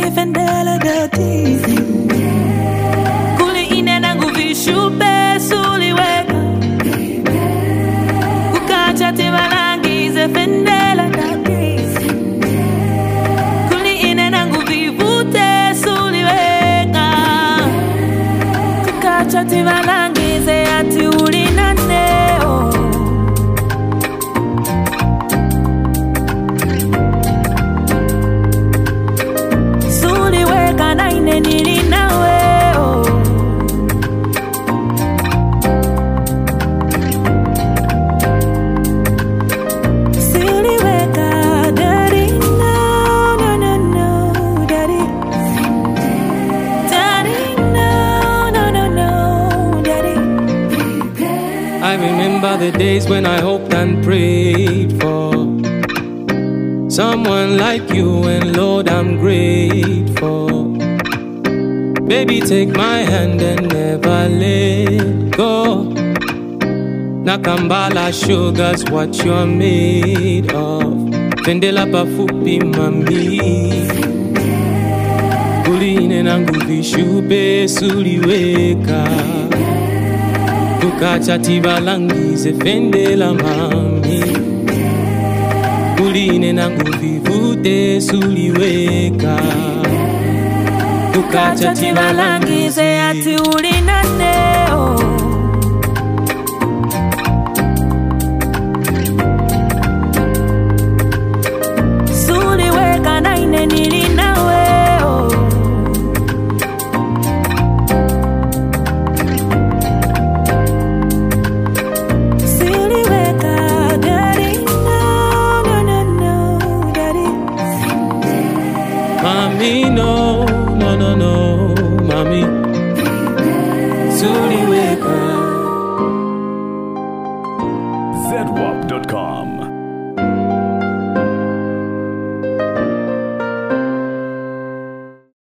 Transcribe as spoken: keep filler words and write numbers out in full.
fendela dati kuli ine nangu vishupe suliweka kukacha tivalangize fendela dati kuli ine nangu vivute suliweka kukacha tivalangize ati ulinaneo suliweka na ine nilinawe I remember the days when I hoped and prayed for someone like you, and Lord, I'm grateful. Baby, take my hand and never let go. Nakambala sugar's what you're made of. Fendela pafupi mami kuline nangu vishupe suliweka kukacha tivalangize fendela mami kuline nangu vivute suliweka kukacha tivalangize ati ulinaneo suliweka na ine nilinawe Mami, no, no, no, no, mami. Suliweka.